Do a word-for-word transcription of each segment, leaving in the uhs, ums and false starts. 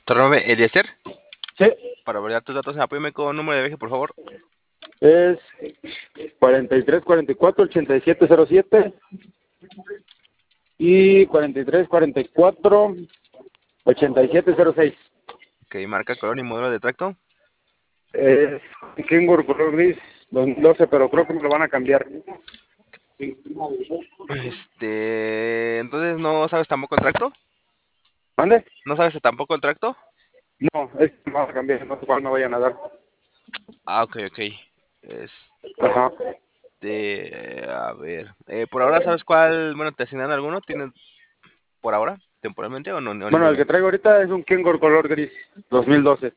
Tornome Eliezer. Sí, Para validar tus datos, apóyame con número de viaje, por favor. es cuarenta y tres, cuarenta y cuatro, ochenta y siete cero siete y cuarenta y tres, cuarenta y cuatro, ochenta y siete cero seis. Ok, marca, color y modelo de tracto. Es Kenworth color gris dos mil doce, pero creo que me lo van a cambiar. Este, entonces no sabes tampoco el tracto. ¿Mande? ¿No sabes tampoco el tracto? No, es que me van a cambiar, no sé cuál me vayan a dar. Ah, ok, ok. Ajá. Este, a ver, eh, por ahora sabes cuál, bueno, te asignan alguno, ¿tienes por ahora, temporalmente o no, o Bueno, el ninguno? que traigo ahorita es un Kenworth color gris dos mil doce,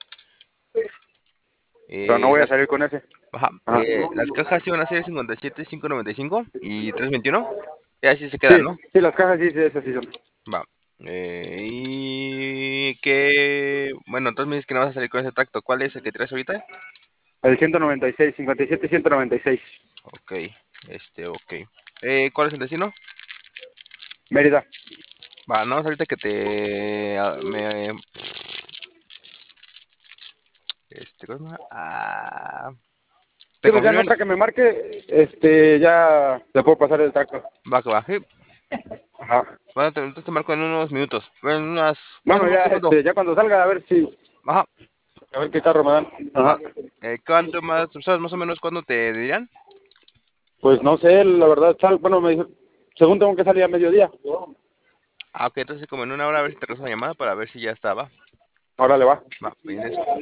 pero no Eh, voy a las, salir con ese. ajá, Ajá. eh, las cajas iban a ser cincuenta y siete, quinientos noventa y cinco y trescientos veintiuno. Y así se quedan, Sí, ¿no? sí, las cajas sí, sí, esas sí son. Va. Eh, y que, bueno, entonces me dices que no vas a salir con ese tracto. ¿Cuál es el que traes ahorita? El ciento noventa y seis, cincuenta y siete, ciento noventa y seis. Ok, este, ok. Eh, ¿cuál es el destino? Mérida. Va, no, ahorita que te, ah, me, este, ¿cómo se llama? Ah, te Sí, pues ya en confirman. otra que me marque, este, ya le puedo pasar el tracto. Va, que va. Sí. Ajá. Bueno, te, entonces te marco en unos minutos. En unas, más o Bueno, menos, ya, ¿cuánto? este, ya cuando salga, a ver si, Ajá, a ver qué carro me dan. va. Ajá. Eh, ¿cuánto más, tú sabes más o menos cuándo te dirían? Pues no sé, la verdad, sal, bueno, me dijo, según tengo que salir a mediodía. Ah, ok, entonces como en una hora a ver si te regreso la llamada para ver si ya estaba. Ahora le va. Va, bien,